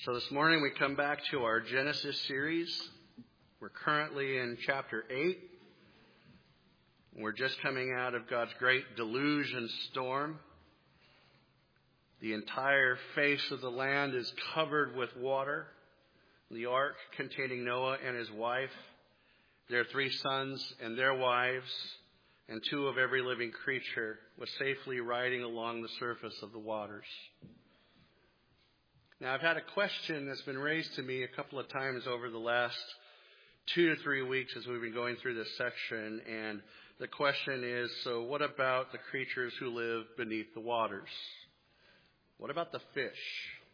So this morning we come back to our Genesis series. We're currently in chapter 8. We're just coming out of God's great deluge and storm. The entire face of the land is covered with water. The ark containing Noah and his wife, their 3 sons and their wives, and 2 of every living creature was safely riding along the surface of the waters. Now, I've had a question that's been raised to me a couple of times over the last 2 to 3 weeks as we've been going through this section. And the question is, so what about the creatures who live beneath the waters? What about the fish?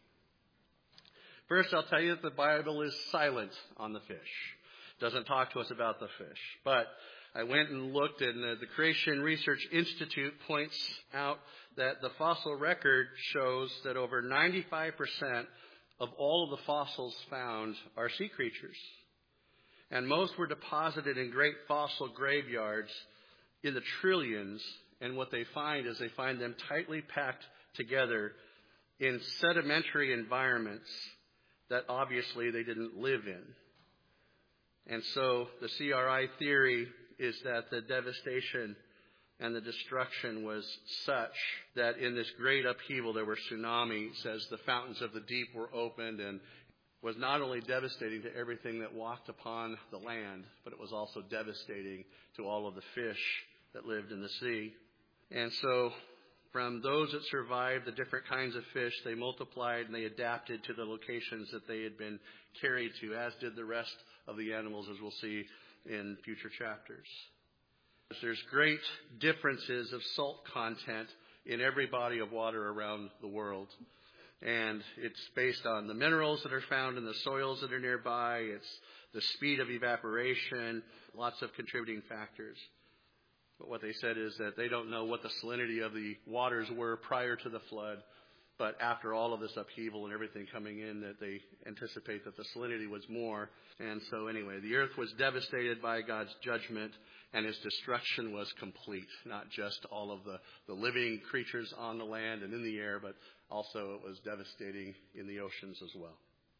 First, I'll tell you that the Bible is silent on the fish. It doesn't talk to us about the fish. But I went and looked, and the Creation Research Institute points out that the fossil record shows that over 95% of all of the fossils found are sea creatures. And most were deposited in great fossil graveyards in the trillions. And what they find is they find them tightly packed together in sedimentary environments that obviously they didn't live in. And so the CRI theory is that the devastation and the destruction was such that in this great upheaval there were tsunamis as the fountains of the deep were opened, and was not only devastating to everything that walked upon the land, but it was also devastating to all of the fish that lived in the sea. And so from those that survived, the different kinds of fish, they multiplied and they adapted to the locations that they had been carried to, as did the rest of the animals, as we'll see in future chapters. There's great differences of salt content in every body of water around the world. And it's based on the minerals that are found in the soils that are nearby. It's the speed of evaporation, lots of contributing factors. But what they said is that they don't know what the salinity of the waters were prior to the flood. But after all of this upheaval and everything coming in, that they anticipate that the salinity was more. And so anyway, the earth was devastated by God's judgment, and his destruction was complete. Not just all of the living creatures on the land and in the air, but also it was devastating in the oceans as well.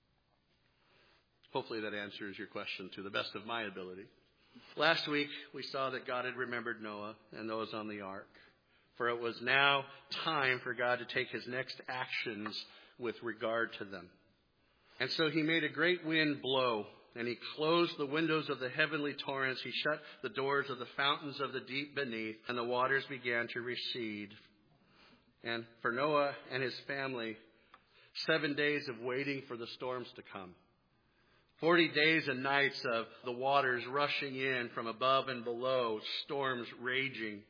Hopefully that answers your question to the best of my ability. Last week, we saw that God had remembered Noah and those on the ark. For it was now time for God to take his next actions with regard to them. And so he made a great wind blow, and he closed the windows of the heavenly torrents. He shut the doors of the fountains of the deep beneath, and the waters began to recede. And for Noah and his family, 7 days of waiting for the storms to come. 40 days and nights of the waters rushing in from above and below, storms raging.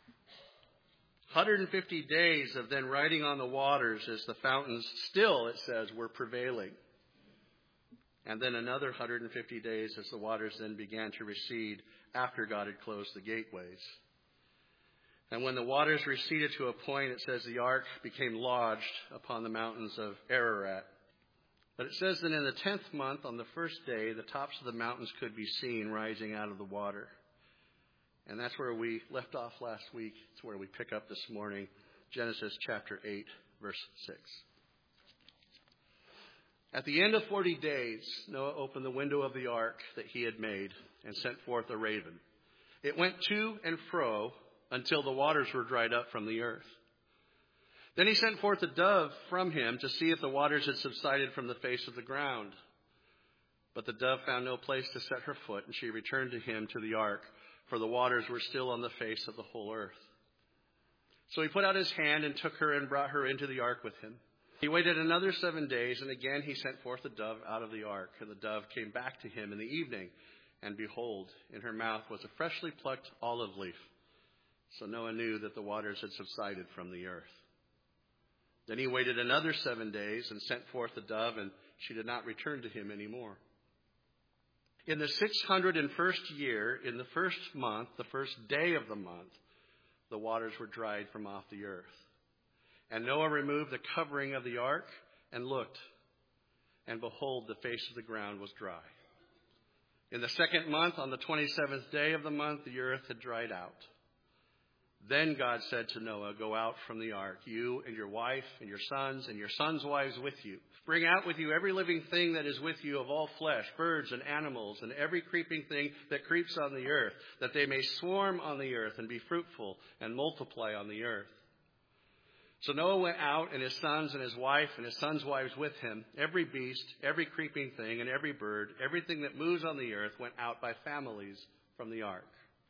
150 days of then riding on the waters as the fountains still, it says, were prevailing. And then another 150 days as the waters then began to recede after God had closed the gateways. And when the waters receded to a point, it says the ark became lodged upon the mountains of Ararat. But it says that in the 10th month, on the first day, the tops of the mountains could be seen rising out of the water. And that's where we left off last week. It's where we pick up this morning, Genesis chapter 8, verse 6. At the end of 40 days, Noah opened the window of the ark that he had made and sent forth a raven. It went to and fro until the waters were dried up from the earth. Then he sent forth a dove from him to see if the waters had subsided from the face of the ground. But the dove found no place to set her foot, and she returned to him to the ark, for the waters were still on the face of the whole earth. So he put out his hand and took her and brought her into the ark with him. He waited another 7 days, and again he sent forth a dove out of the ark. And the dove came back to him in the evening, and behold, in her mouth was a freshly plucked olive leaf. So Noah knew that the waters had subsided from the earth. Then he waited another 7 days and sent forth the dove, and she did not return to him anymore. In the 601st year, in the first month, the first day of the month, the waters were dried from off the earth. And Noah removed the covering of the ark and looked, and behold, the face of the ground was dry. In the second month, on the 27th day of the month, the earth had dried out. Then God said to Noah, go out from the ark, you and your wife and your sons' wives with you. Bring out with you every living thing that is with you of all flesh, birds and animals, and every creeping thing that creeps on the earth, that they may swarm on the earth and be fruitful and multiply on the earth. So Noah went out, and his sons and his wife and his sons' wives with him. Every beast, every creeping thing, and every bird, everything that moves on the earth went out by families from the ark.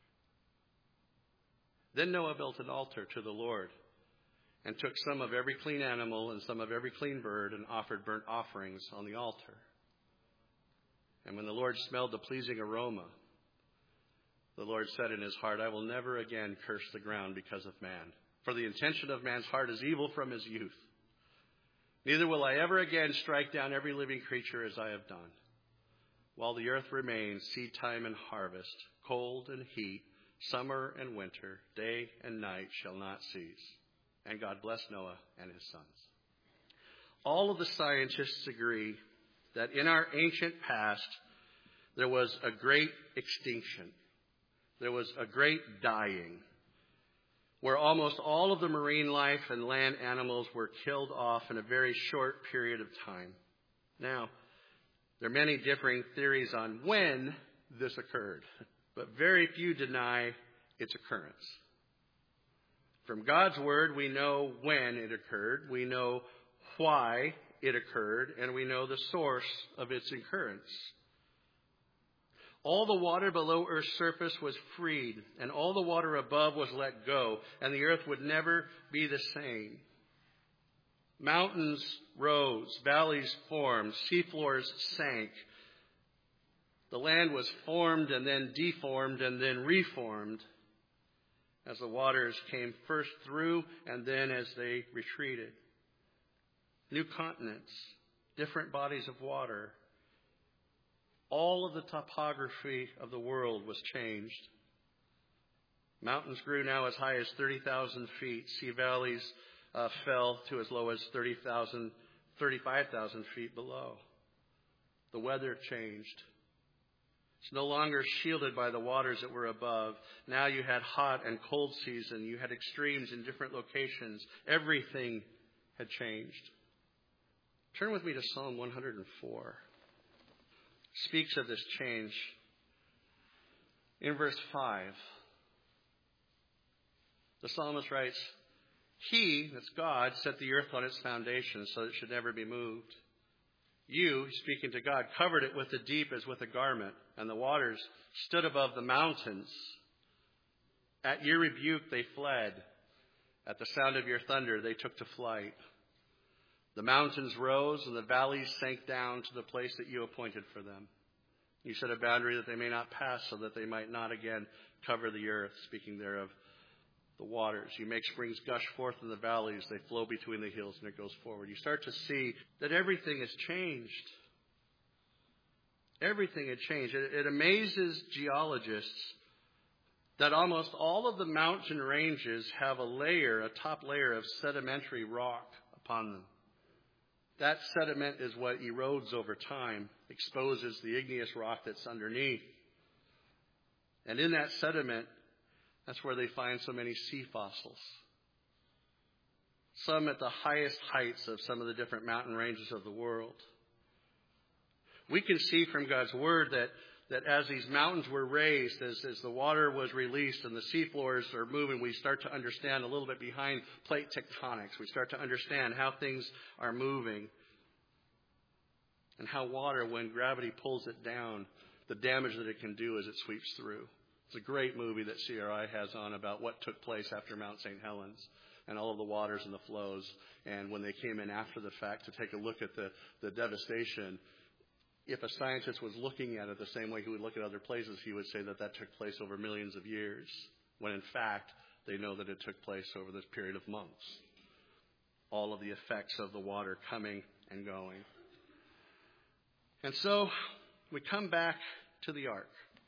Then Noah built an altar to the Lord and took some of every clean animal and some of every clean bird and offered burnt offerings on the altar. And when the Lord smelled the pleasing aroma, the Lord said in his heart, I will never again curse the ground because of man. For the intention of man's heart is evil from his youth. Neither will I ever again strike down every living creature as I have done. While the earth remains, seed time and harvest, cold and heat, summer and winter, day and night shall not cease. And God blessed Noah and his sons. All of the scientists agree that in our ancient past, there was a great extinction. There was a great dying, where almost all of the marine life and land animals were killed off in a very short period of time. Now, there are many differing theories on when this occurred, but very few deny its occurrence. From God's word, we know when it occurred, we know why it occurred, and we know the source of its occurrence. All the water below Earth's surface was freed, and all the water above was let go, and the earth would never be the same. Mountains rose, valleys formed, seafloors sank. The land was formed and then deformed and then reformed as the waters came first through and then as they retreated. New continents, different bodies of water. All of the topography of the world was changed. Mountains grew now as high as 30,000 feet. Sea valleys fell to as low as 35,000 feet below. The weather changed. It's no longer shielded by the waters that were above. Now you had hot and cold season. You had extremes in different locations. Everything had changed. Turn with me to Psalm 104. Speaks of this change. In verse 5, the psalmist writes, He, that's God, set the earth on its foundation so that it should never be moved. You, speaking to God, covered it with the deep as with a garment, and the waters stood above the mountains. At your rebuke they fled. At the sound of your thunder they took to flight. The mountains rose and the valleys sank down to the place that you appointed for them. You set a boundary that they may not pass, so that they might not again cover the earth, speaking there of the waters. You make springs gush forth in the valleys. They flow between the hills, and it goes forward. You start to see that everything has changed. Everything had changed. It amazes geologists that almost all of the mountain ranges have a top layer of sedimentary rock upon them. That sediment is what erodes over time, exposes the igneous rock that's underneath. And in that sediment, that's where they find so many sea fossils. Some at the highest heights of some of the different mountain ranges of the world. We can see from God's word that as these mountains were raised, as the water was released and the seafloors are moving, we start to understand a little bit behind plate tectonics. We start to understand how things are moving and how water, when gravity pulls it down, the damage that it can do as it sweeps through. It's a great movie that CRI has on about what took place after Mount St. Helens and all of the waters and the flows. And when they came in after the fact to take a look at the devastation, if a scientist was looking at it the same way he would look at other places, he would say that took place over millions of years, when in fact they know that it took place over this period of months. All of the effects of the water coming and going. And so we come back to the ark.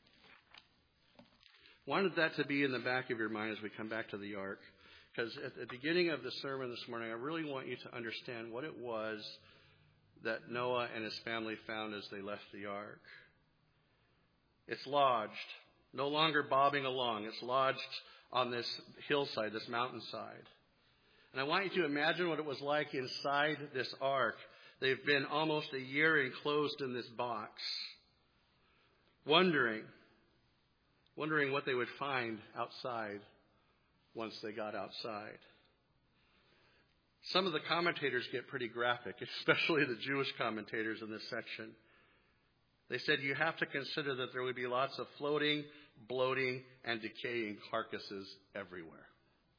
Wanted that to be in the back of your mind as we come back to the ark. Because at the beginning of the sermon this morning, I really want you to understand what it was that Noah and his family found as they left the ark. It's lodged, no longer bobbing along. It's lodged on this hillside, this mountainside. And I want you to imagine what it was like inside this ark. They've been almost a year enclosed in this box, wondering what they would find outside once they got outside. Some of the commentators get pretty graphic, especially the Jewish commentators in this section. They said you have to consider that there would be lots of floating, bloating, and decaying carcasses everywhere.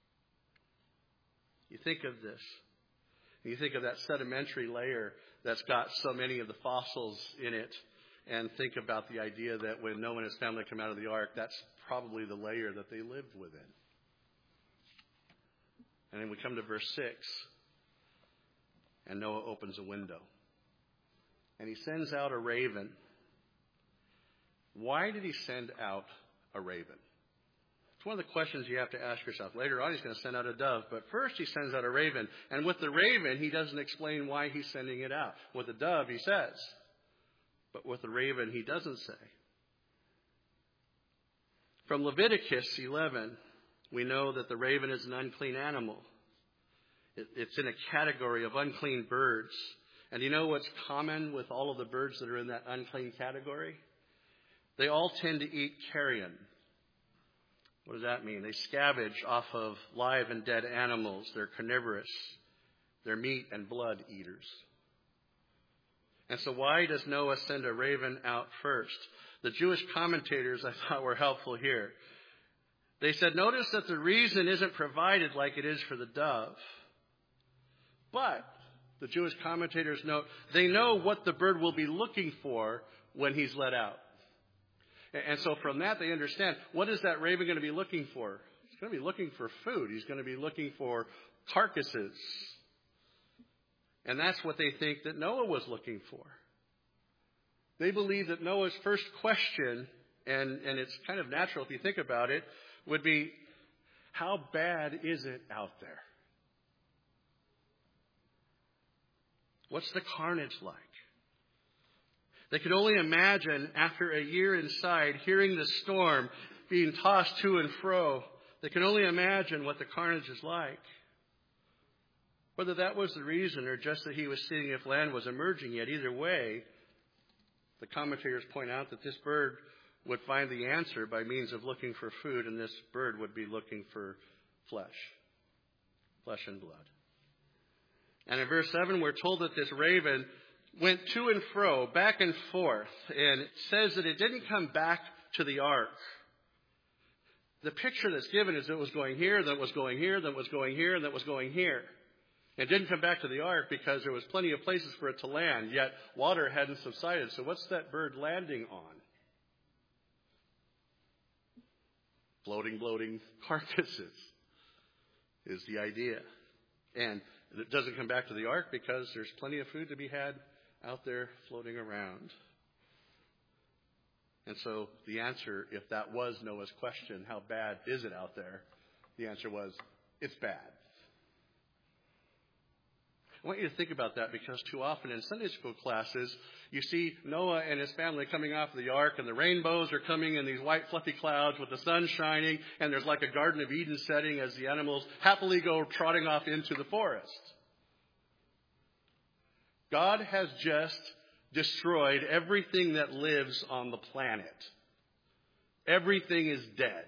You think of this. You think of that sedimentary layer that's got so many of the fossils in it, and think about the idea that when Noah and his family come out of the ark, that's probably the layer that they lived within. And then we come to verse 6, and Noah opens a window, and he sends out a raven. Why did he send out a raven? It's one of the questions you have to ask yourself. Later on, he's going to send out a dove, but first he sends out a raven. And with the raven, he doesn't explain why he's sending it out. With the dove, he says. But with the raven, he doesn't say. From Leviticus 11, we know that the raven is an unclean animal. It's in a category of unclean birds. And you know what's common with all of the birds that are in that unclean category? They all tend to eat carrion. What does that mean? They scavenge off of live and dead animals. They're carnivorous. They're meat and blood eaters. And so why does Noah send a raven out first? The Jewish commentators, I thought, were helpful here. They said, notice that the reason isn't provided like it is for the dove. But the Jewish commentators note, they know what the bird will be looking for when he's let out. And so from that, they understand, what is that raven going to be looking for? He's going to be looking for food. He's going to be looking for carcasses. And that's what they think that Noah was looking for. They believe that Noah's first question, and it's kind of natural if you think about it, would be, how bad is it out there? What's the carnage like? They could only imagine, after a year inside, hearing the storm being tossed to and fro, they can only imagine what the carnage is like. Whether that was the reason or just that he was seeing if land was emerging yet, either way, the commentators point out that this bird would find the answer by means of looking for food, and this bird would be looking for flesh and blood. And in verse 7, we're told that this raven went to and fro, back and forth, and it says that it didn't come back to the ark. The picture that's given is it was going here, then it was going here, then it was going here, and then it was going here. It didn't come back to the ark because there was plenty of places for it to land, yet water hadn't subsided. So what's that bird landing on? Floating, bloating carcasses is the idea. And it doesn't come back to the ark because there's plenty of food to be had out there floating around. And so the answer, if that was Noah's question, how bad is it out there? The answer was, it's bad. I want you to think about that because too often in Sunday school classes, you see Noah and his family coming off the ark, and the rainbows are coming in these white fluffy clouds with the sun shining, and there's like a Garden of Eden setting as the animals happily go trotting off into the forest. God has just destroyed everything that lives on the planet. Everything is dead.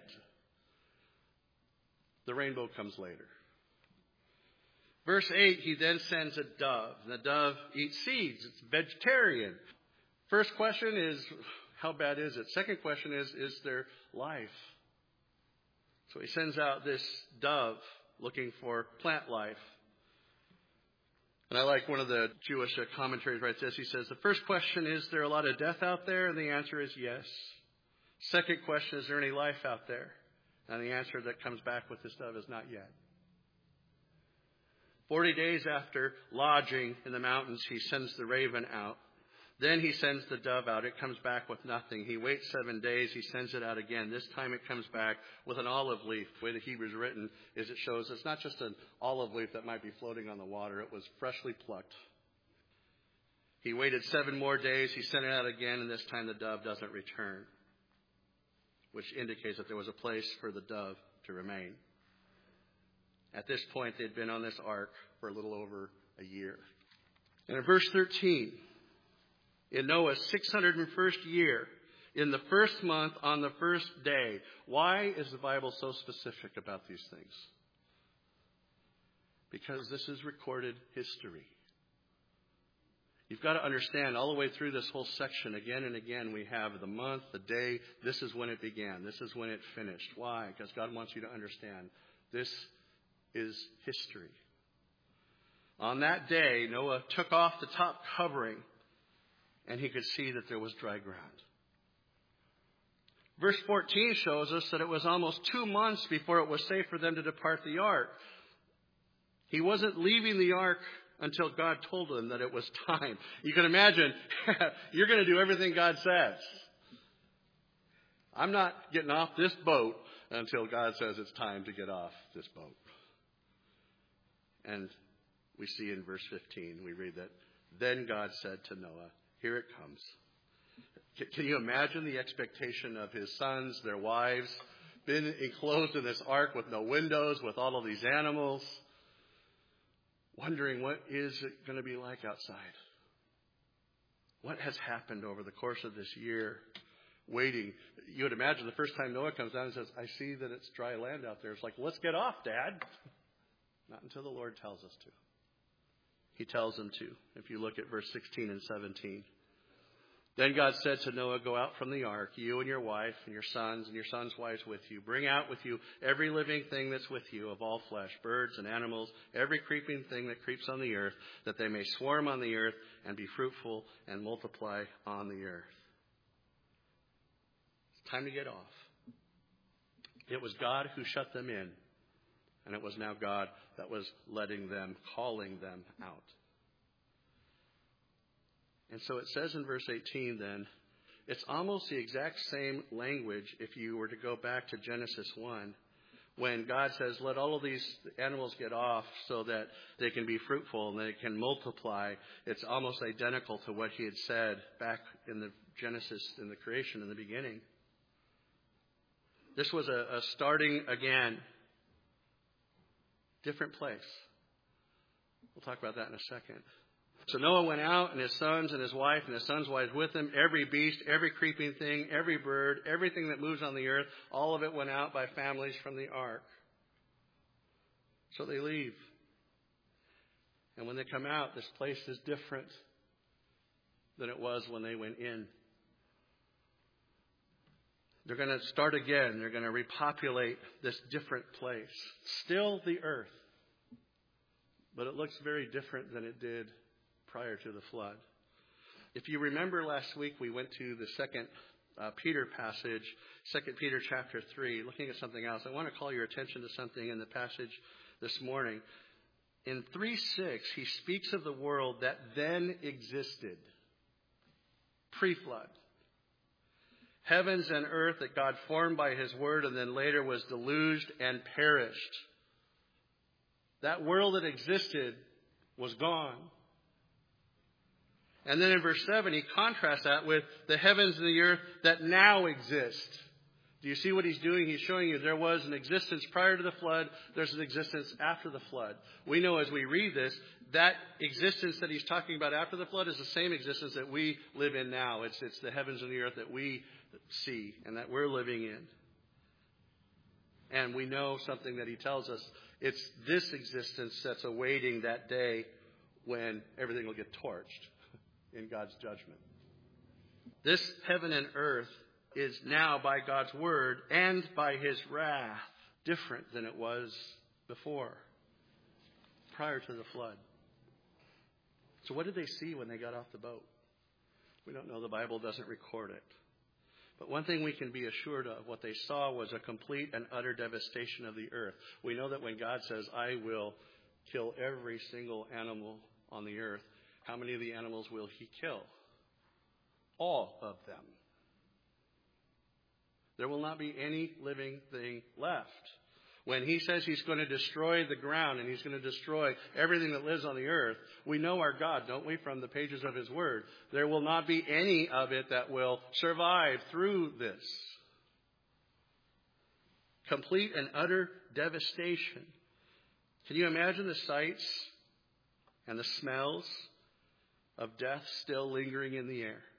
The rainbow comes later. Verse 8, he then sends a dove. The dove eats seeds. It's vegetarian. First question is, how bad is it? Second question is there life? So he sends out this dove looking for plant life. And I like one of the Jewish commentaries writes this. He says, the first question, is there a lot of death out there? And the answer is yes. Second question, is there any life out there? And the answer that comes back with this dove is not yet. 40 days after lodging in the mountains, he sends the raven out. Then he sends the dove out. It comes back with nothing. He waits 7 days. He sends it out again. This time it comes back with an olive leaf. The way the Hebrew's written is it shows it's not just an olive leaf that might be floating on the water. It was freshly plucked. He waited 7 more days. He sent it out again, and this time the dove doesn't return, which indicates that there was a place for the dove to remain. At this point, they'd been on this ark for a little over a year. And in verse 13, in Noah's 601st year, in the first month, on the first day. Why is the Bible so specific about these things? Because this is recorded history. You've got to understand, all the way through this whole section, again and again, we have the month, the day. This is when it began. This is when it finished. Why? Because God wants you to understand this is history. On that day, Noah took off the top covering, and he could see that there was dry ground. Verse 14 shows us that it was almost 2 months before it was safe for them to depart the ark. He wasn't leaving the ark until God told him that it was time. You can imagine, you're going to do everything God says. I'm not getting off this boat until God says it's time to get off this boat. And we see in verse 15, we read that, then God said to Noah, here it comes. Can you imagine the expectation of his sons, their wives, been enclosed in this ark with no windows, with all of these animals, wondering what is it going to be like outside? What has happened over the course of this year? Waiting. You would imagine the first time Noah comes down and says, I see that it's dry land out there. It's like, let's get off, Dad. Not until the Lord tells us to. He tells them to. If you look at verse 16 and 17. Then God said to Noah, go out from the ark, you and your wife and your sons' wives with you. Bring out with you every living thing that's with you of all flesh, birds and animals, every creeping thing that creeps on the earth, that they may swarm on the earth and be fruitful and multiply on the earth. It's time to get off. It was God who shut them in, and it was now God that was letting them, calling them out. And so it says in verse 18 then, it's almost the exact same language if you were to go back to Genesis 1, when God says, let all of these animals get off so that they can be fruitful and they can multiply. It's almost identical to what he had said back in the Genesis, in the creation in the beginning. This was a starting again. Different place. We'll talk about that in a second. So Noah went out, and his sons and his wife and his sons' wives with him. Every beast, every creeping thing, every bird, everything that moves on the earth, all of it went out by families from the ark. So they leave. And when they come out, this place is different than it was when they went in. They're going to start again. They're going to repopulate this different place. Still the earth. But it looks very different than it did prior to the flood. If you remember last week, we went to the second Peter passage, 2 Peter chapter 3, looking at something else. I want to call your attention to something in the passage this morning. In 3:6, he speaks of the world that then existed, pre-flood. Heavens and earth that God formed by his word and then later was deluged and perished. That world that existed was gone. And then in verse 7, he contrasts that with the heavens and the earth that now exist. Do you see what he's doing? He's showing you there was an existence prior to the flood. There's an existence after the flood. We know as we read this, that existence that he's talking about after the flood is the same existence that we live in now. It's the heavens and the earth that we see and that we're living in. And we know something that he tells us. It's this existence that's awaiting that day when everything will get torched in God's judgment. This heaven and earth is now by God's word and by his wrath different than it was before, prior to the flood. So what did they see when they got off the boat? We don't know. The Bible doesn't record it. But one thing we can be assured of, what they saw was a complete and utter devastation of the earth. We know that when God says, I will kill every single animal on the earth, how many of the animals will he kill? All of them. There will not be any living thing left. When he says he's going to destroy the ground and he's going to destroy everything that lives on the earth, we know our God, don't we, from the pages of his word. There will not be any of it that will survive through this. Complete and utter devastation. Can you imagine the sights and the smells of death still lingering in the air?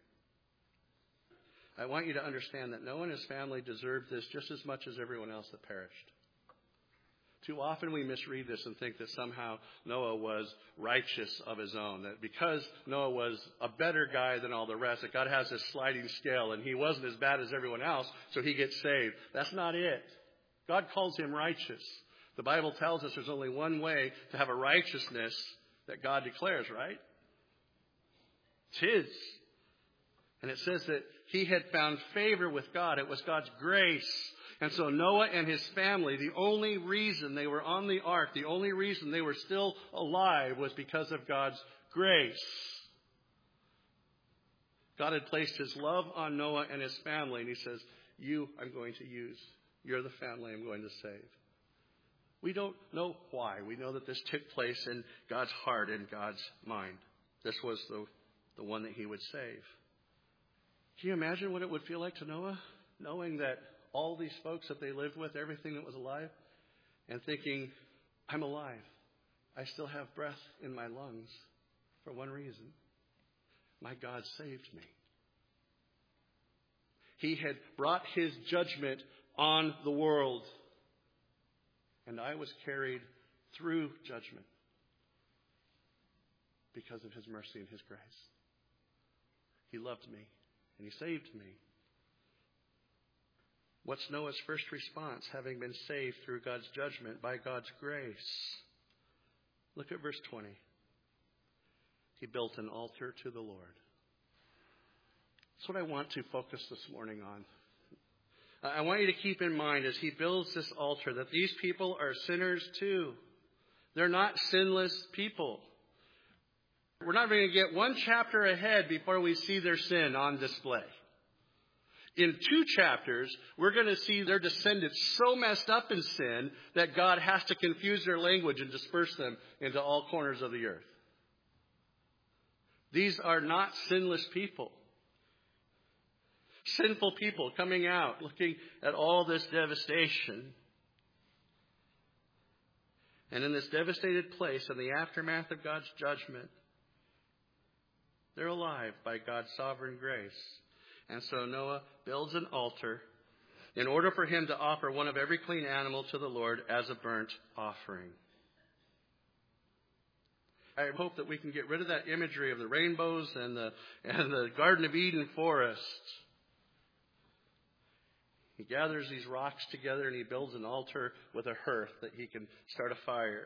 I want you to understand that Noah and his family deserved this just as much as everyone else that perished. Too often we misread this and think that somehow Noah was righteous of his own. That because Noah was a better guy than all the rest, that God has this sliding scale and he wasn't as bad as everyone else, so he gets saved. That's not it. God calls him righteous. The Bible tells us there's only one way to have a righteousness that God declares, right? It's his. And it says that he had found favor with God. It was God's grace. And so Noah and his family, the only reason they were on the ark, the only reason they were still alive was because of God's grace. God had placed his love on Noah and his family, and he says, you I'm going to use. You're the family I'm going to save. We don't know why. We know that this took place in God's heart and God's mind. This was the one that he would save. Can you imagine what it would feel like to Noah, knowing that all these folks that they lived with, everything that was alive, and thinking, I'm alive. I still have breath in my lungs for one reason. My God saved me. He had brought his judgment on the world, and I was carried through judgment because of his mercy and his grace. He loved me, and he saved me. What's Noah's first response, having been saved through God's judgment by God's grace? Look at verse 20. He built an altar to the Lord. That's what I want to focus this morning on. I want you to keep in mind as he builds this altar that these people are sinners too. They're not sinless people. We're not going to get one chapter ahead before we see their sin on display. In 2 chapters, we're going to see their descendants so messed up in sin that God has to confuse their language and disperse them into all corners of the earth. These are not sinless people. Sinful people coming out, looking at all this devastation. And in this devastated place, in the aftermath of God's judgment, they're alive by God's sovereign grace. And so Noah builds an altar in order for him to offer one of every clean animal to the Lord as a burnt offering. I hope that we can get rid of that imagery of the rainbows and the Garden of Eden forest. He gathers these rocks together and he builds an altar with a hearth that he can start a fire.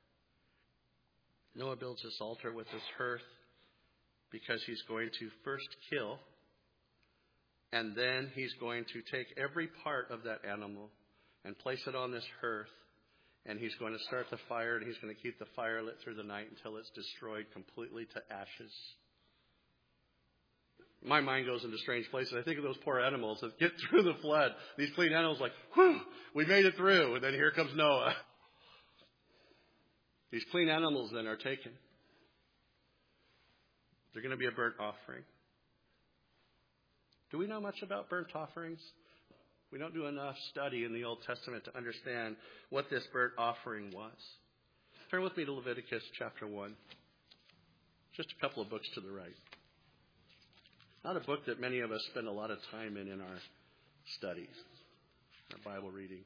Noah builds this altar with this hearth because he's going to first kill, and then he's going to take every part of that animal and place it on this hearth, and he's going to start the fire, and he's going to keep the fire lit through the night until it's destroyed completely to ashes. My mind goes into strange places. I think of those poor animals that get through the flood. These clean animals like, whew, we made it through. And then here comes Noah. These clean animals then are taken. They're going to be a burnt offering. Do we know much about burnt offerings? We don't do enough study in the Old Testament to understand what this burnt offering was. Turn with me to Leviticus chapter 1. Just a couple of books to the right. Not a book that many of us spend a lot of time in our studies, our Bible reading.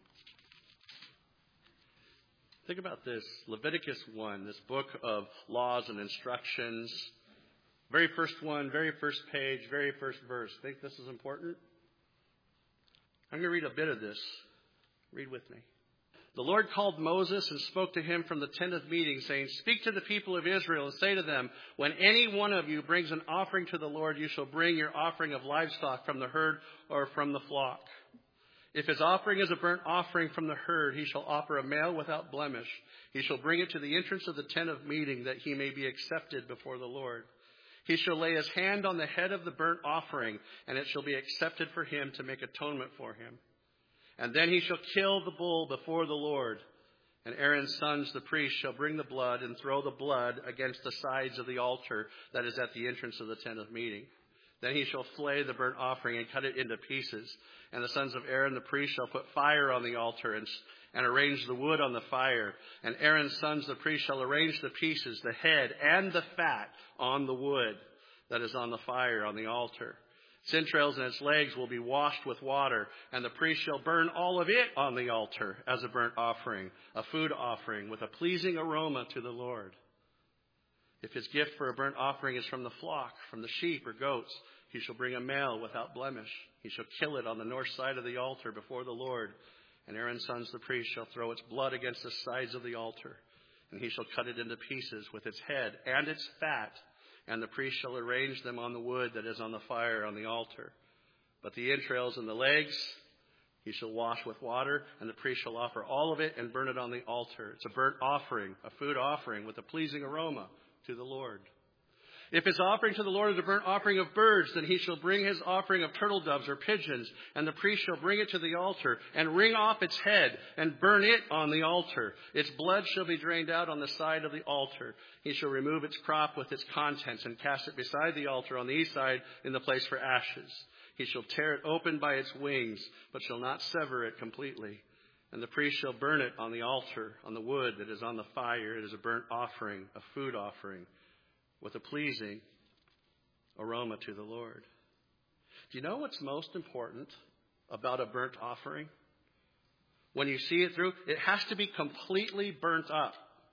Think about this. Leviticus 1, this book of laws and instructions. Very first one, very first page, very first verse. Think this is important? I'm going to read a bit of this. Read with me. The Lord called Moses and spoke to him from the tent of meeting, saying, "Speak to the people of Israel and say to them, when any one of you brings an offering to the Lord, you shall bring your offering of livestock from the herd or from the flock. If his offering is a burnt offering from the herd, he shall offer a male without blemish. He shall bring it to the entrance of the tent of meeting, that he may be accepted before the Lord. He shall lay his hand on the head of the burnt offering, and it shall be accepted for him to make atonement for him. And then he shall kill the bull before the Lord. And Aaron's sons, the priests, shall bring the blood and throw the blood against the sides of the altar that is at the entrance of the tent of meeting. Then he shall flay the burnt offering and cut it into pieces. And the sons of Aaron the priest shall put fire on the altar and arrange the wood on the fire. And Aaron's sons the priest shall arrange the pieces, the head and the fat on the wood that is on the fire on the altar. Its entrails and its legs will be washed with water, and the priest shall burn all of it on the altar as a burnt offering, a food offering with a pleasing aroma to the Lord. If his gift for a burnt offering is from the flock, from the sheep or goats, he shall bring a male without blemish. He shall kill it on the north side of the altar before the Lord. And Aaron's sons, the priest, shall throw its blood against the sides of the altar. And he shall cut it into pieces with its head and its fat. And the priest shall arrange them on the wood that is on the fire on the altar. But the entrails and the legs he shall wash with water, and the priest shall offer all of it and burn it on the altar. It's a burnt offering, a food offering with a pleasing aroma to the Lord. If his offering to the Lord is a burnt offering of birds, then he shall bring his offering of turtle doves or pigeons, and the priest shall bring it to the altar and wring off its head and burn it on the altar. Its blood shall be drained out on the side of the altar. He shall remove its crop with its contents and cast it beside the altar on the east side in the place for ashes. He shall tear it open by its wings, but shall not sever it completely. And the priest shall burn it on the altar, on the wood that is on the fire. It is a burnt offering, a food offering, with a pleasing aroma to the Lord. Do you know what's most important about a burnt offering? When you see it through, it has to be completely burnt up.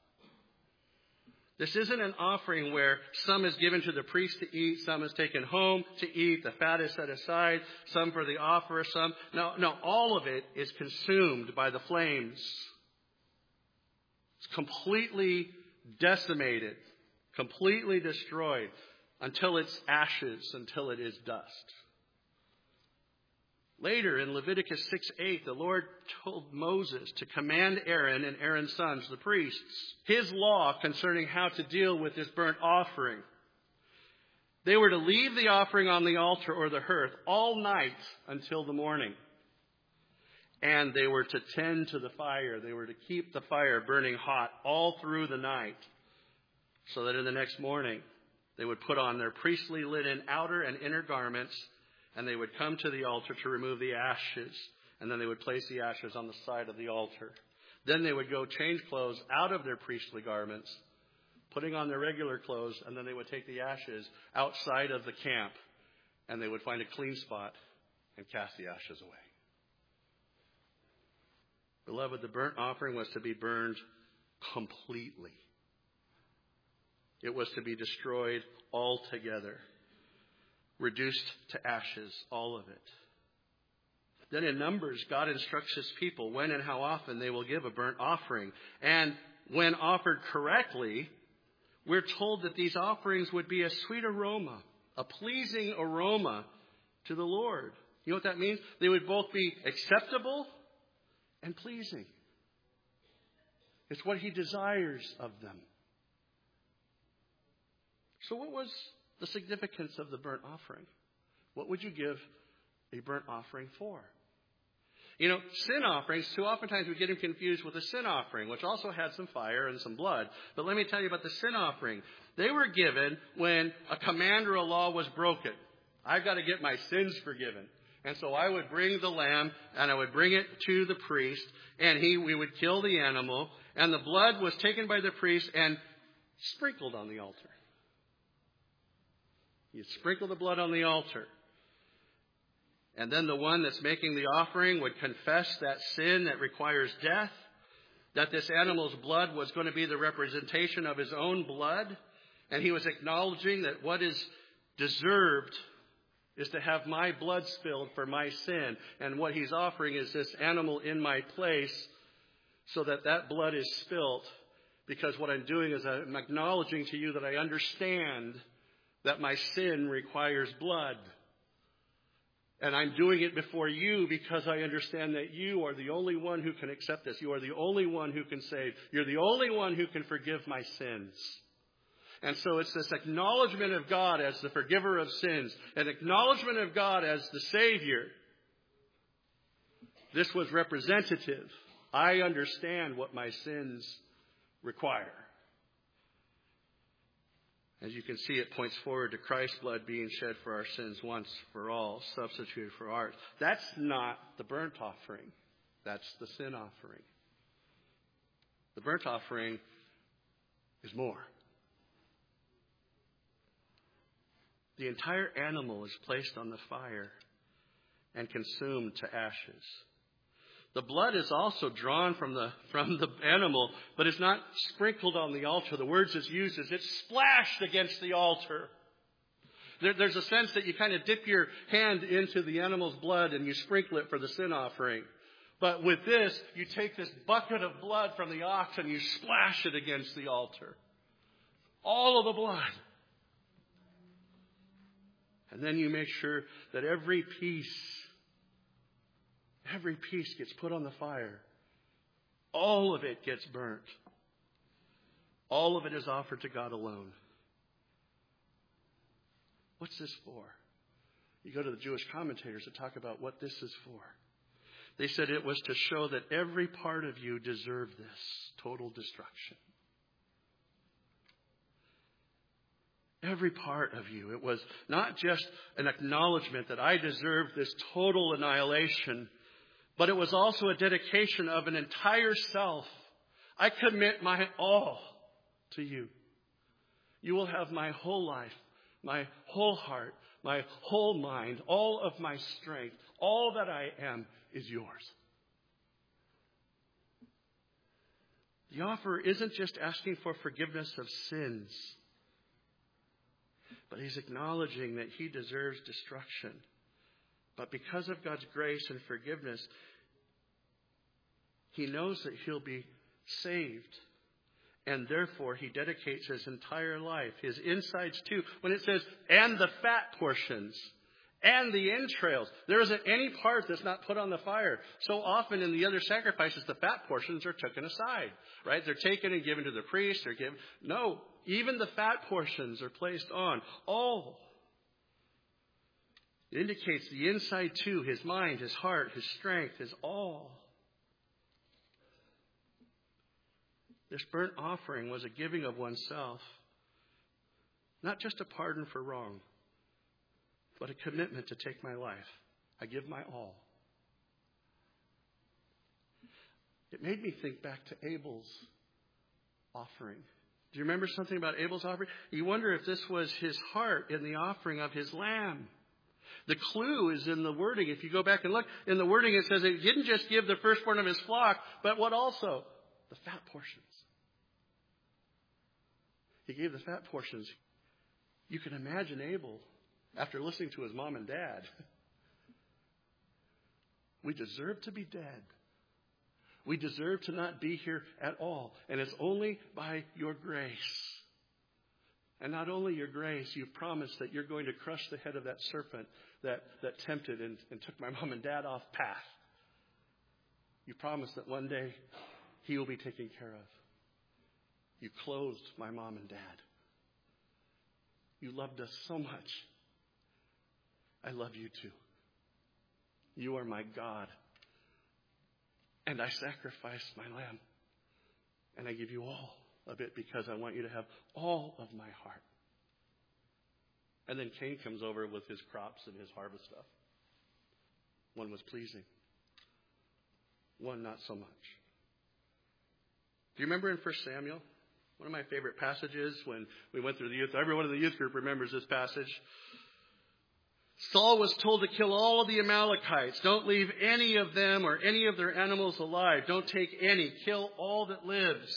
This isn't an offering where some is given to the priest to eat, some is taken home to eat, the fat is set aside, some for the offerer, some. No, all of it is consumed by the flames. It's completely decimated, completely destroyed until it's ashes, until it is dust. Later in Leviticus 6:8, the Lord told Moses to command Aaron and Aaron's sons, the priests, his law concerning how to deal with this burnt offering. They were to leave the offering on the altar or the hearth all night until the morning. And they were to tend to the fire. They were to keep the fire burning hot all through the night, so that in the next morning they would put on their priestly linen outer and inner garments, and they would come to the altar to remove the ashes, and then they would place the ashes on the side of the altar. Then they would go change clothes out of their priestly garments, putting on their regular clothes, and then they would take the ashes outside of the camp, and they would find a clean spot and cast the ashes away. Beloved, the burnt offering was to be burned completely. It was to be destroyed altogether, reduced to ashes, all of it. Then in Numbers, God instructs his people when and how often they will give a burnt offering. And when offered correctly, we're told that these offerings would be a sweet aroma, a pleasing aroma to the Lord. You know what that means? They would both be acceptable and pleasing. It's what he desires of them. So what was the significance of the burnt offering? What would you give a burnt offering for? You know, sin offerings, too oftentimes we get them confused with a sin offering, which also had some fire and some blood. But let me tell you about the sin offering. They were given when a command or a law was broken. I've got to get my sins forgiven. And so I would bring the lamb and I would bring it to the priest, and we would kill the animal, and the blood was taken by the priest and sprinkled on the altar. You sprinkle the blood on the altar. And then the one that's making the offering would confess that sin that requires death, that this animal's blood was going to be the representation of his own blood. And he was acknowledging that what is deserved is to have my blood spilled for my sin. And what he's offering is this animal in my place so that that blood is spilt. Because what I'm doing is I'm acknowledging to you that I understand that my sin requires blood. And I'm doing it before you because I understand that you are the only one who can accept this. You are the only one who can save. You're the only one who can forgive my sins. And so it's this acknowledgement of God as the forgiver of sins, an acknowledgement of God as the Savior. This was representative. I understand what my sins require. As you can see, it points forward to Christ's blood being shed for our sins once for all, substituted for ours. That's not the burnt offering. That's the sin offering. The burnt offering is more. The entire animal is placed on the fire and consumed to ashes. The blood is also drawn from the animal, but it's not sprinkled on the altar. The words it's used is it's splashed against the altar. There's a sense that you kind of dip your hand into the animal's blood and you sprinkle it for the sin offering. But with this, you take this bucket of blood from the ox and you splash it against the altar. All of the blood. And then you make sure that every piece gets put on the fire. All of it gets burnt. All of it is offered to God alone. What's this for? You go to the Jewish commentators that talk about what this is for. They said it was to show that every part of you deserved this total destruction. Every part of you. It was not just an acknowledgement that I deserve this total annihilation, but it was also a dedication of an entire self. I commit my all to you. You will have my whole life, my whole heart, my whole mind, all of my strength, all that I am is yours. The offer isn't just asking for forgiveness of sins, but he's acknowledging that he deserves destruction. But because of God's grace and forgiveness, he knows that he'll be saved. And therefore, he dedicates his entire life, his insides too. When it says, and the fat portions, and the entrails, there isn't any part that's not put on the fire. So often in the other sacrifices, the fat portions are taken aside, right? They're taken and given to the priest. No, even the fat portions are placed on. All. It indicates the inside too, his mind, his heart, his strength, his all. This burnt offering was a giving of oneself, not just a pardon for wrong, but a commitment to take my life. I give my all. It made me think back to Abel's offering. Do you remember something about Abel's offering? You wonder if this was his heart in the offering of his lamb. The clue is in the wording. If you go back and look, in the wording it says he didn't just give the firstborn of his flock, but what also? The fat portions. He gave the fat portions. You can imagine Abel, after listening to his mom and dad, we deserve to be dead. We deserve to not be here at all. And it's only by your grace. And not only your grace, you've promised that you're going to crush the head of that serpent that tempted and took my mom and dad off path. You promised that one day he will be taken care of. You clothed my mom and dad. You loved us so much. I love you too. You are my God. And I sacrifice my lamb. And I give you all of it because I want you to have all of my heart. And then Cain comes over with his crops and his harvest stuff. One was pleasing. One not so much. Do you remember in 1 Samuel? One of my favorite passages when we went through the youth. Everyone in the youth group remembers this passage. Saul was told to kill all of the Amalekites. Don't leave any of them or any of their animals alive. Don't take any. Kill all that lives.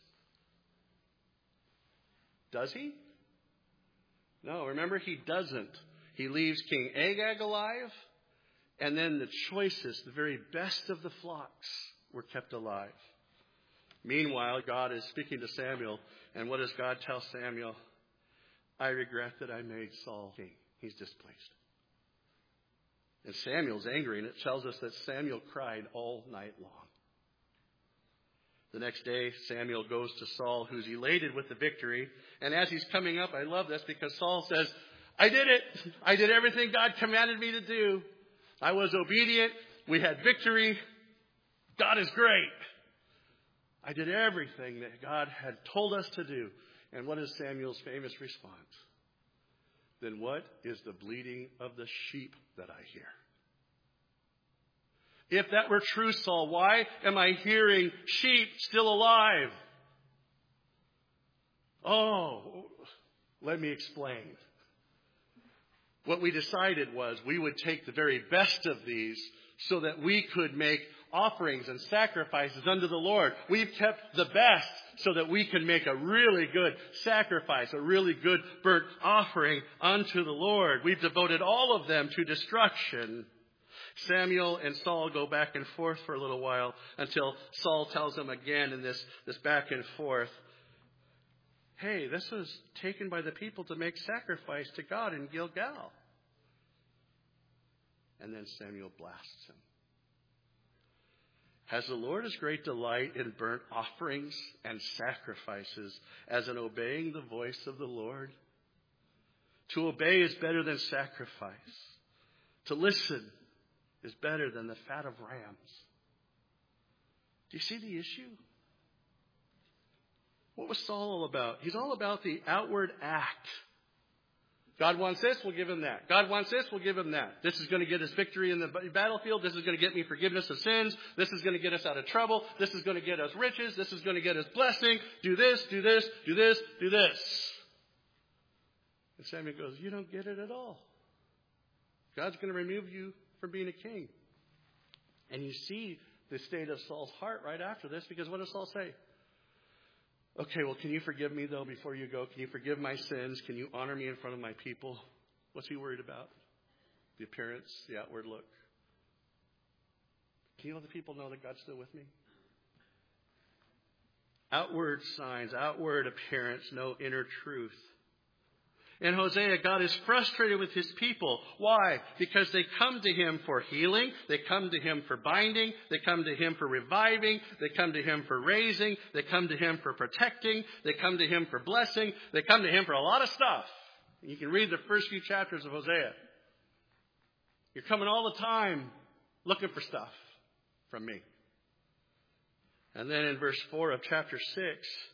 Does he? No, remember, he doesn't. He leaves King Agag alive. And then the choicest, the very best of the flocks were kept alive. Meanwhile, God is speaking to Samuel. And what does God tell Samuel? I regret that I made Saul king. He's displeased. And Samuel's angry, and it tells us that Samuel cried all night long. The next day, Samuel goes to Saul, who's elated with the victory. And as he's coming up, I love this because Saul says, I did it. I did everything God commanded me to do. I was obedient. We had victory. God is great. I did everything that God had told us to do. And what is Samuel's famous response? Then what is the bleating of the sheep that I hear? If that were true, Saul, why am I hearing sheep still alive? Oh, let me explain. What we decided was we would take the very best of these so that we could make offerings and sacrifices unto the Lord. We've kept the best so that we can make a really good sacrifice, a really good burnt offering unto the Lord. We've devoted all of them to destruction. Samuel and Saul go back and forth for a little while until Saul tells them again in this back and forth, hey, this was taken by the people to make sacrifice to God in Gilgal. And then Samuel blasts him. Has the Lord as great delight in burnt offerings and sacrifices as in obeying the voice of the Lord? To obey is better than sacrifice. To listen is better than the fat of rams. Do you see the issue? What was Saul all about? He's all about the outward act. God wants this, we'll give him that. God wants this, we'll give him that. This is going to get us victory in the battlefield. This is going to get me forgiveness of sins. This is going to get us out of trouble. This is going to get us riches. This is going to get us blessing. Do this, do this, do this, do this. And Samuel goes, you don't get it at all. God's going to remove you from being a king. And you see the state of Saul's heart right after this, because what does Saul say? Okay, well, can you forgive me, though, before you go? Can you forgive my sins? Can you honor me in front of my people? What's he worried about? The appearance, the outward look. Can you let the people know that God's still with me? Outward signs, outward appearance, no inner truth. In Hosea, God is frustrated with his people. Why? Because they come to him for healing. They come to him for binding. They come to him for reviving. They come to him for raising. They come to him for protecting. They come to him for blessing. They come to him for a lot of stuff. You can read the first few chapters of Hosea. You're coming all the time looking for stuff from me. And then in verse 4 of chapter 6,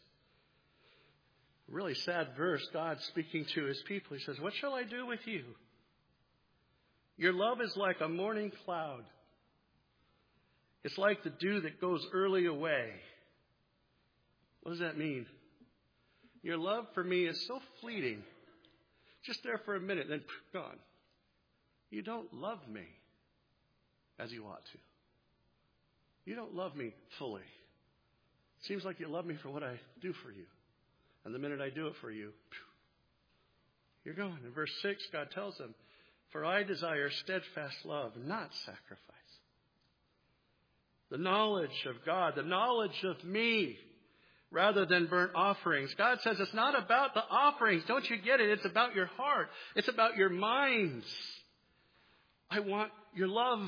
really sad verse, God speaking to his people. He says, what shall I do with you? Your love is like a morning cloud. It's like the dew that goes early away. What does that mean? Your love for me is so fleeting. Just there for a minute, then gone. You don't love me as you ought to. You don't love me fully. It seems like you love me for what I do for you. And the minute I do it for you, you're gone. In verse 6, God tells them, for I desire steadfast love, not sacrifice. The knowledge of God, the knowledge of me, rather than burnt offerings. God says it's not about the offerings. Don't you get it? It's about your heart. It's about your minds. I want your love.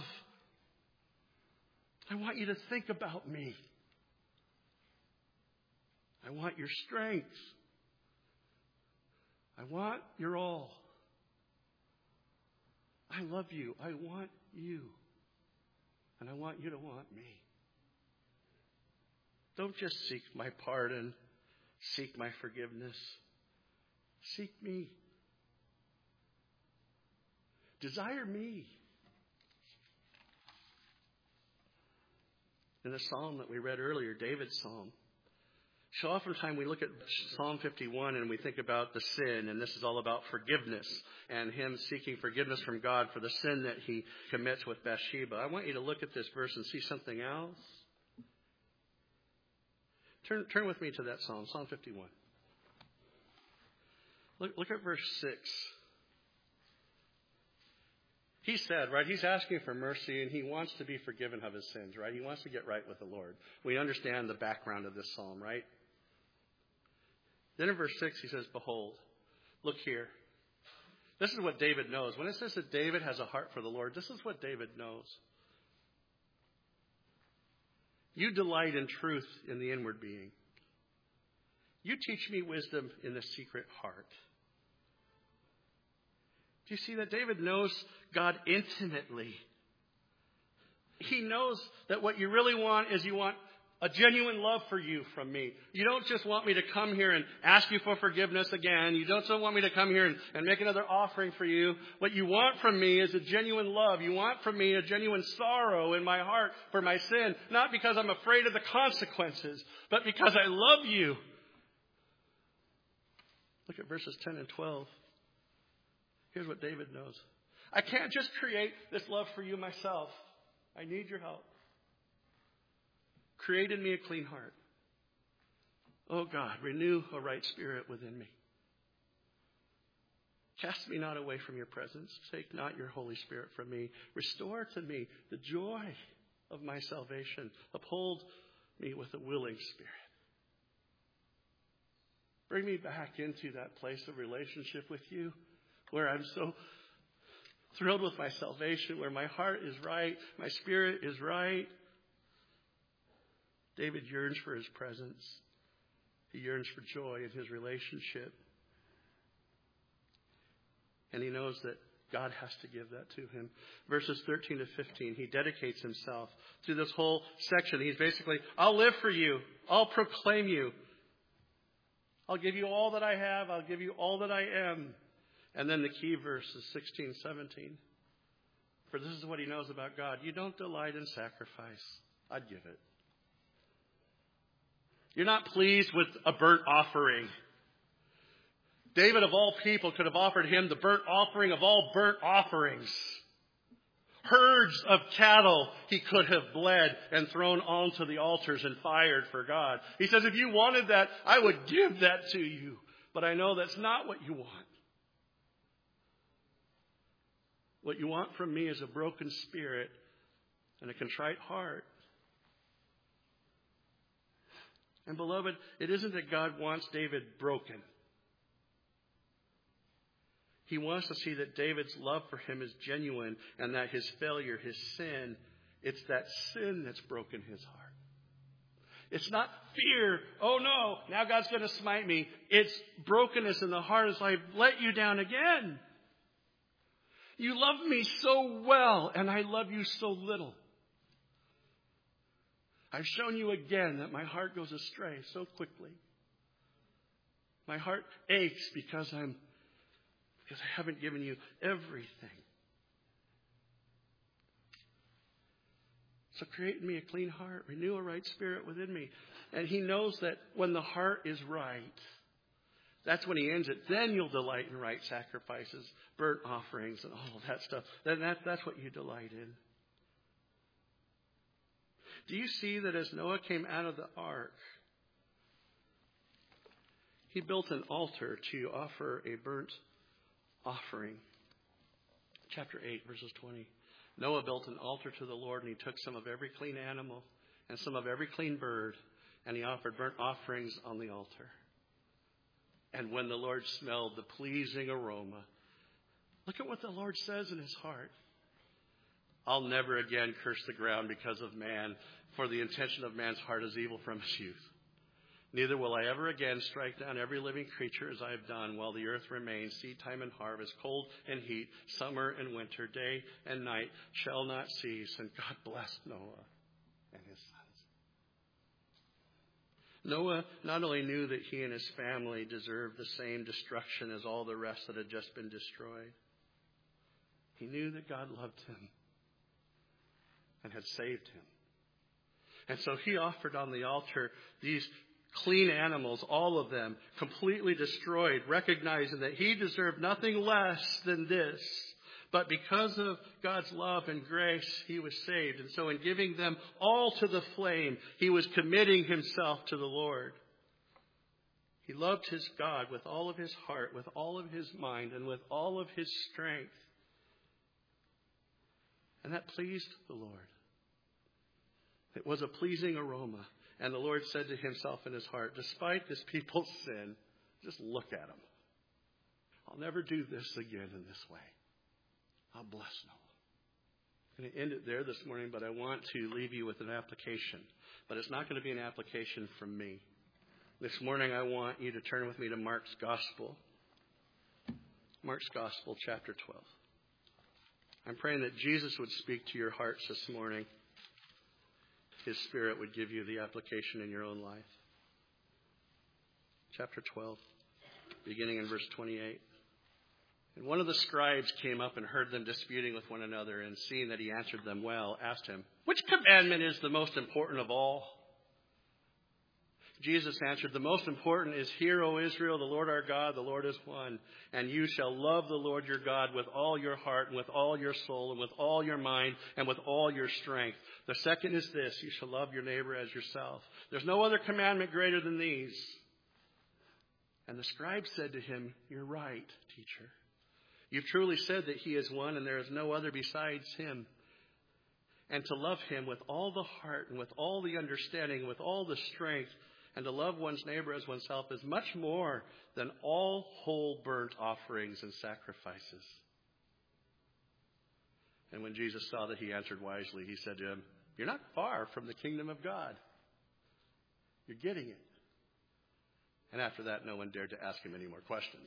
I want you to think about me. I want your strength. I want your all. I love you. I want you. And I want you to want me. Don't just seek my pardon. Seek my forgiveness. Seek me. Desire me. In the psalm that we read earlier, David's psalm, so oftentimes we look at Psalm 51 and we think about the sin, and this is all about forgiveness and him seeking forgiveness from God for the sin that he commits with Bathsheba. I want you to look at this verse and see something else. Turn with me to that Psalm, Psalm 51. Look at verse 6. He said, right, he's asking for mercy and he wants to be forgiven of his sins, right? He wants to get right with the Lord. We understand the background of this psalm, right? Then in verse 6, he says, behold, look here. This is what David knows. When it says that David has a heart for the Lord, this is what David knows. You delight in truth in the inward being. You teach me wisdom in the secret heart. Do you see that? David knows God intimately. He knows that what you really want is you want A genuine love for you from me. You don't just want me to come here and ask you for forgiveness again. You don't just want me to come here and make another offering for you. What you want from me is a genuine love. You want from me a genuine sorrow in my heart for my sin. Not because I'm afraid of the consequences, but because I love you. Look at verses 10 and 12. Here's what David knows. I can't just create this love for you myself. I need your help. Create in me a clean heart. Oh God, renew a right spirit within me. Cast me not away from your presence. Take not your Holy Spirit from me. Restore to me the joy of my salvation. Uphold me with a willing spirit. Bring me back into that place of relationship with you where I'm so thrilled with my salvation, where my heart is right, my spirit is right. David yearns for his presence. He yearns for joy in his relationship. And he knows that God has to give that to him. Verses 13 to 15, he dedicates himself to this whole section. He's basically, I'll live for you. I'll proclaim you. I'll give you all that I have. I'll give you all that I am. And then the key verse is 16, 17. For this is what he knows about God. You don't delight in sacrifice. I'd give it. You're not pleased with a burnt offering. David, of all people, could have offered him the burnt offering of all burnt offerings. Herds of cattle he could have bled and thrown onto the altars and fired for God. He says, if you wanted that, I would give that to you. But I know that's not what you want. What you want from me is a broken spirit and a contrite heart. And beloved, it isn't that God wants David broken. He wants to see that David's love for him is genuine and that his failure, his sin, it's that sin that's broken his heart. It's not fear. Oh no, now God's going to smite me. It's brokenness in the heart. It's like, I've let you down again. You love me so well and I love you so little. I've shown you again that my heart goes astray so quickly. My heart aches because I haven't given you everything. So create in me a clean heart, renew a right spirit within me. And he knows that when the heart is right, that's when he ends it. Then you'll delight in right sacrifices, burnt offerings, and all of that stuff. Then that's what you delight in. Do you see that as Noah came out of the ark, he built an altar to offer a burnt offering? Chapter 8, verses 20. Noah built an altar to the Lord, and he took some of every clean animal and some of every clean bird, and he offered burnt offerings on the altar. And when the Lord smelled the pleasing aroma, look at what the Lord says in his heart. I'll never again curse the ground because of man, for the intention of man's heart is evil from his youth. Neither will I ever again strike down every living creature as I have done while the earth remains, seed time and harvest, cold and heat, summer and winter, day and night shall not cease. And God blessed Noah and his sons. Noah not only knew that he and his family deserved the same destruction as all the rest that had just been destroyed, he knew that God loved him and had saved him. And so he offered on the altar these clean animals, all of them completely destroyed, recognizing that he deserved nothing less than this. But because of God's love and grace, he was saved. And so in giving them all to the flame, he was committing himself to the Lord. He loved his God with all of his heart, with all of his mind, and with all of his strength. And that pleased the Lord. It was a pleasing aroma. And the Lord said to himself in his heart, despite this people's sin, just look at them. I'll never do this again in this way. I'll bless Noah. I'm going to end it there this morning, but I want to leave you with an application. But it's not going to be an application from me. This morning I want you to turn with me to Mark's Gospel. Mark's Gospel, chapter 12. I'm praying that Jesus would speak to your hearts this morning. His Spirit would give you the application in your own life. Chapter 12, beginning in verse 28. And one of the scribes came up and heard them disputing with one another, and seeing that he answered them well, asked him, "Which commandment is the most important of all?" Jesus answered, "The most important is, Hear, O Israel, the Lord our God, the Lord is one. And you shall love the Lord your God with all your heart, and with all your soul, and with all your mind, and with all your strength. The second is this, you shall love your neighbor as yourself. There's no other commandment greater than these." And the scribe said to him, "You're right, teacher. You've truly said that he is one, and there is no other besides him. And to love him with all the heart, and with all the understanding, and with all the strength, and to love one's neighbor as oneself is much more than all whole burnt offerings and sacrifices." And when Jesus saw that he answered wisely, he said to him, "You're not far from the kingdom of God." You're getting it. And after that, no one dared to ask him any more questions.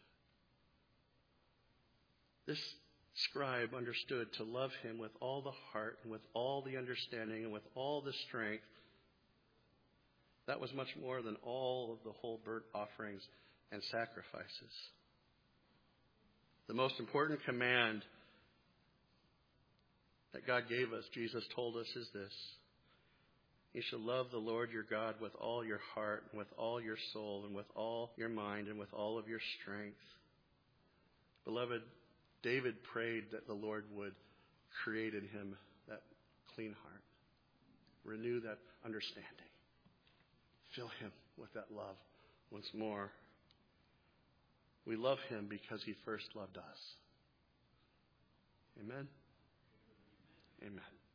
This scribe understood to love him with all the heart and with all the understanding and with all the strength. That was much more than all of the whole burnt offerings and sacrifices. The most important command that God gave us, Jesus told us, is this: You shall love the Lord your God with all your heart, and with all your soul, and with all your mind, and with all of your strength. Beloved, David prayed that the Lord would create in him that clean heart, renew that understanding, fill him with that love once more. We love him because he first loved us. Amen? Amen.